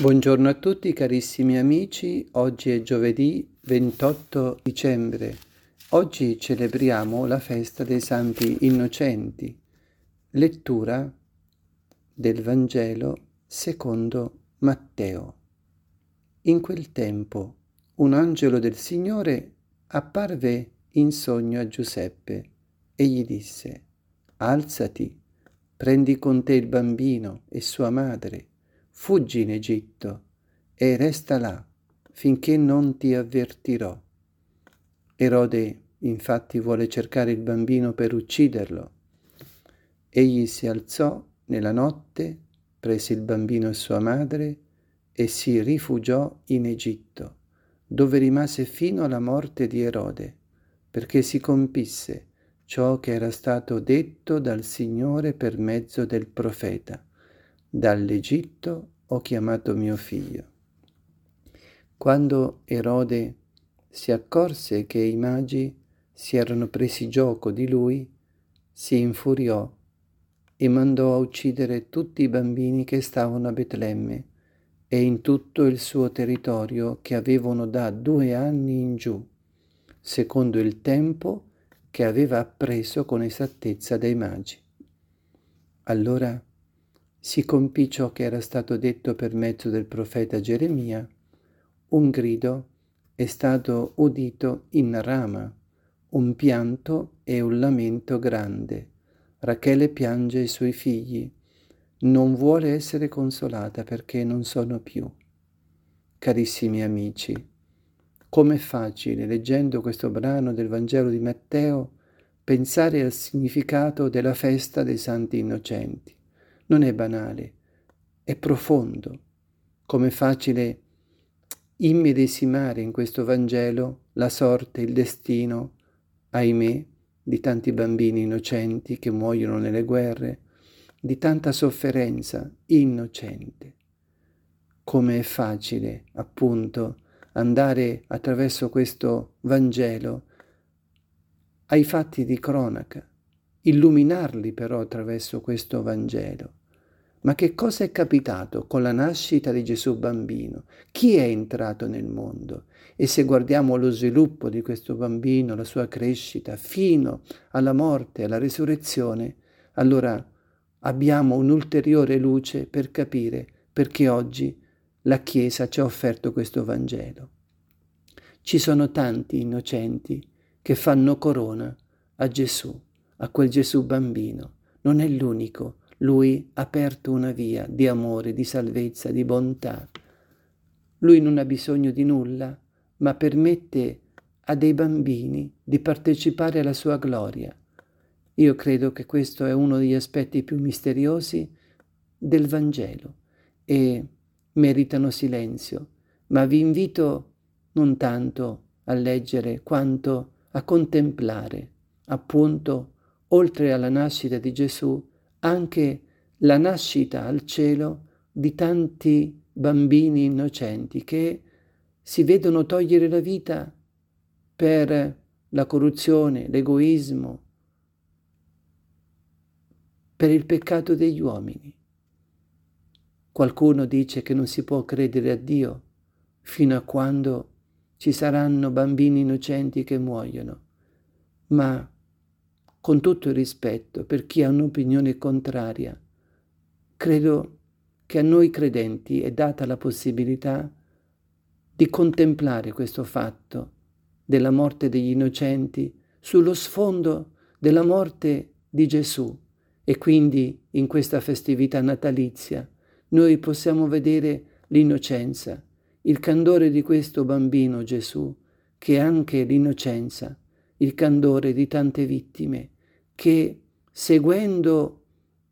Buongiorno a tutti carissimi amici, oggi è giovedì 28 dicembre. Oggi celebriamo la festa dei Santi Innocenti. Lettura del Vangelo secondo Matteo. In quel tempo un angelo del Signore apparve in sogno a Giuseppe e gli disse: Alzati, prendi con te il bambino e sua madre, fuggi in Egitto e resta là finché non ti avvertirò. Erode infatti vuole cercare il bambino per ucciderlo. Egli si alzò nella notte, prese il bambino e sua madre e si rifugiò in Egitto, dove rimase fino alla morte di Erode, perché si compisse ciò che era stato detto dal Signore per mezzo del profeta: dall'Egitto ho chiamato mio figlio. Quando Erode si accorse che i magi si erano presi gioco di lui, si infuriò e mandò a uccidere tutti i bambini che stavano a Betlemme e in tutto il suo territorio, che avevano da 2 anni in giù, secondo il tempo che aveva appreso con esattezza dai magi. Allora si compì ciò che era stato detto per mezzo del profeta Geremia: un grido è stato udito in Rama, un pianto e un lamento grande. Rachele piange i suoi figli, non vuole essere consolata perché non sono più. Carissimi amici, com'è facile, leggendo questo brano del Vangelo di Matteo, pensare al significato della festa dei Santi Innocenti. Non è banale, è profondo. Com'è facile immedesimare in questo Vangelo la sorte, il destino, ahimè, di tanti bambini innocenti che muoiono nelle guerre, di tanta sofferenza innocente. Come è facile, appunto, andare attraverso questo Vangelo ai fatti di cronaca, illuminarli però attraverso questo Vangelo. Ma che cosa è capitato con la nascita di Gesù bambino? Chi è entrato nel mondo? E se guardiamo lo sviluppo di questo bambino, la sua crescita fino alla morte, alla risurrezione, allora abbiamo un'ulteriore luce per capire perché oggi la Chiesa ci ha offerto questo Vangelo. Ci sono tanti innocenti che fanno corona a Gesù, a quel Gesù bambino. Non è l'unico. Lui ha aperto una via di amore, di salvezza, di bontà. Lui non ha bisogno di nulla, ma permette a dei bambini di partecipare alla sua gloria. Io credo che questo è uno degli aspetti più misteriosi del Vangelo e meritano silenzio, ma vi invito non tanto a leggere quanto a contemplare, appunto, oltre alla nascita di Gesù, anche la nascita al cielo di tanti bambini innocenti che si vedono togliere la vita per la corruzione, l'egoismo, per il peccato degli uomini. Qualcuno dice che non si può credere a Dio fino a quando ci saranno bambini innocenti che muoiono, ma con tutto il rispetto per chi ha un'opinione contraria, credo che a noi credenti è data la possibilità di contemplare questo fatto della morte degli innocenti sullo sfondo della morte di Gesù, e quindi in questa festività natalizia noi possiamo vedere l'innocenza, il candore di questo bambino Gesù, che è anche l'innocenza, il candore di tante vittime che, seguendo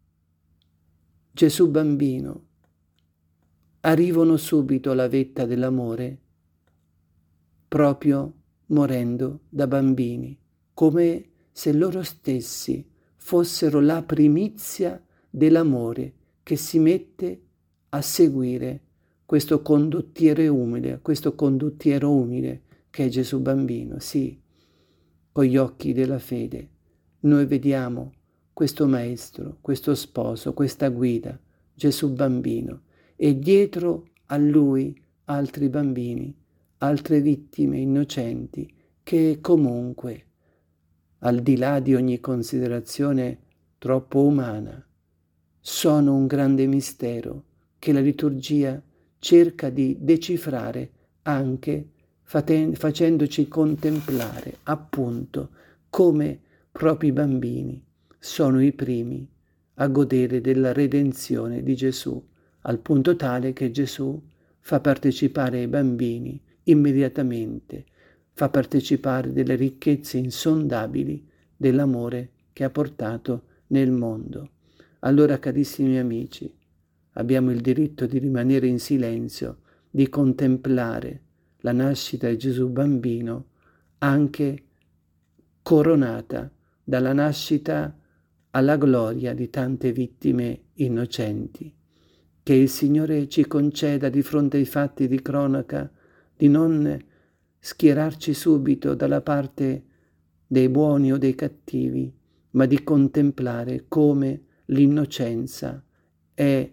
Gesù bambino, arrivano subito alla vetta dell'amore, proprio morendo da bambini, come se loro stessi fossero la primizia dell'amore che si mette a seguire questo condottiero umile che è Gesù bambino. Sì, con gli occhi della fede noi vediamo questo maestro, questo sposo, questa guida, Gesù bambino, e dietro a lui altri bambini, altre vittime innocenti che comunque, al di là di ogni considerazione troppo umana, sono un grande mistero che la liturgia cerca di decifrare anche facendoci contemplare appunto come proprio i bambini sono i primi a godere della redenzione di Gesù, al punto tale che Gesù fa partecipare i bambini immediatamente, fa partecipare delle ricchezze insondabili dell'amore che ha portato nel mondo. Allora, carissimi amici, abbiamo il diritto di rimanere in silenzio, di contemplare la nascita di Gesù bambino, anche coronata dalla nascita alla gloria di tante vittime innocenti. Che il Signore ci conceda di fronte ai fatti di cronaca di non schierarci subito dalla parte dei buoni o dei cattivi, ma di contemplare come l'innocenza è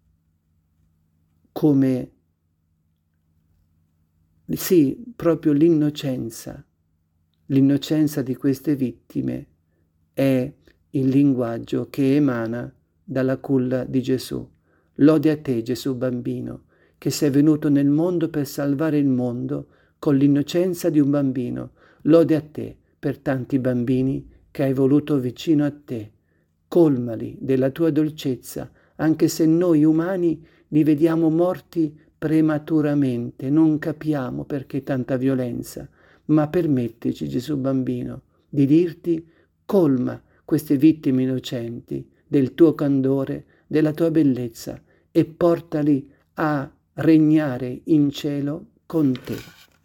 come, sì, proprio l'innocenza di queste vittime è il linguaggio che emana dalla culla di Gesù. Lode a te, Gesù bambino, che sei venuto nel mondo per salvare il mondo con l'innocenza di un bambino. Lode a te per tanti bambini che hai voluto vicino a te. Colmali della tua dolcezza, anche se noi umani li vediamo morti prematuramente, non capiamo perché tanta violenza, ma permettici, Gesù bambino, di dirti: colma queste vittime innocenti del tuo candore, della tua bellezza, e portali a regnare in cielo con te.